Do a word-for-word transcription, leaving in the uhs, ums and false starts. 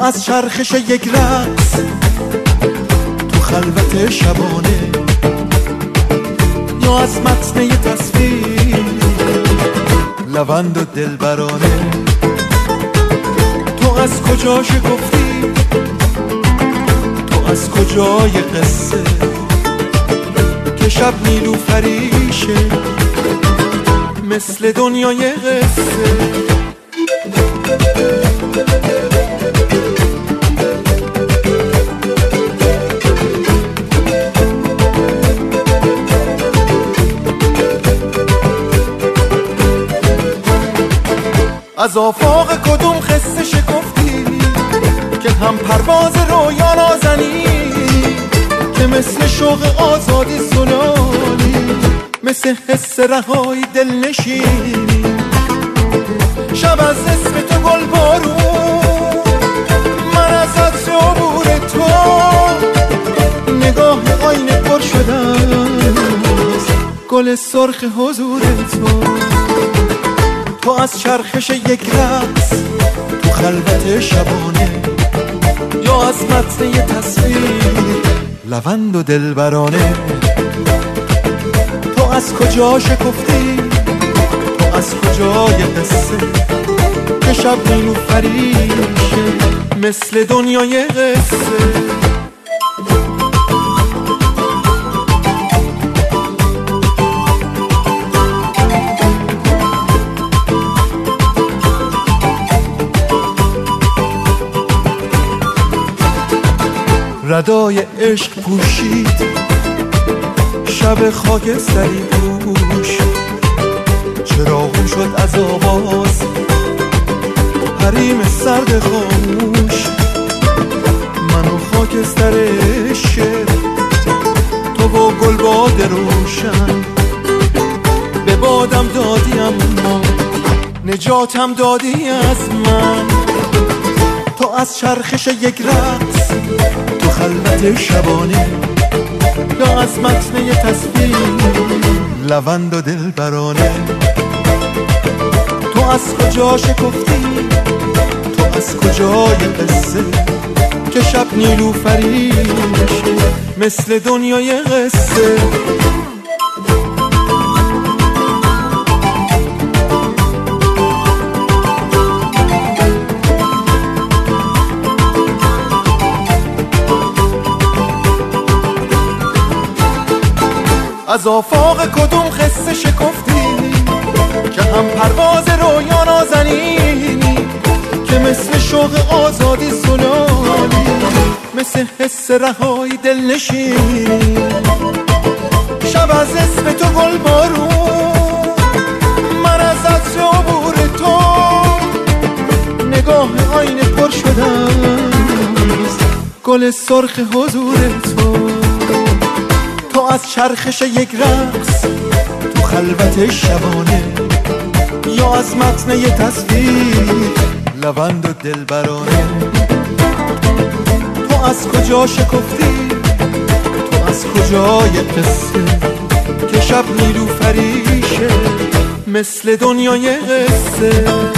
از چرخش یک رقص تو خلوت شبانه، یا از متن یه تصویر لوند و دلبرانه. تو از کجا شکفتی، تو از کجای قصه که شب نیلوفریشه مثل دنیای قصه. از آفاق کدوم قصه شکفتی که هم پرواز رویا نازنی، که مثل شوق آزادی زلالی، مثل حس رهایی دل نشینی. شب از اسم تو گل بارون، من از عطر عبور تو، نگاه آینه پر شدن گل سرخ حضور تو. تو از چرخش یک رقص تو خلوت شبانه، یا از متن یه تصویر لوند و دلبرانه. تو از کجا شکفتی، تو از کجای قصه که شب نیلوفریشه مثل دنیای قصه. ردای عشق پوشید شب خاکستری پوش، چراغون شد از آواز حریم سرد خاموش. من و خاکستر شعر، تو و گلباد روشن، به بادم دادی اما نجاتم دادی از من. تو از چرخش یک رقص تو خلوت شبانه، یا از متن یه تصویر لوند و دلبرانه. تو از کجا شکفتی، تو از کجای قصه که شب نیلوفریشه مثل دنیای قصه. از آفاق کدوم قصه شکفتی که هم پرواز رویا نازنینی، که مثل شوق آزادی زلالی، مثل حس رهایی دل نشینی. شب از اسم تو گل بارون، من از عطر عبور تو، نگاه آینه پر شدن گل سرخ حضور تو. تو از چرخش یک رقص تو خلوت شبانه، یا از متن یه تصویر لوند و دلبرانه. تو از کجا شکفتی، تو از کجای قصه که شب نیلوفریشه مثل دنیای قصه.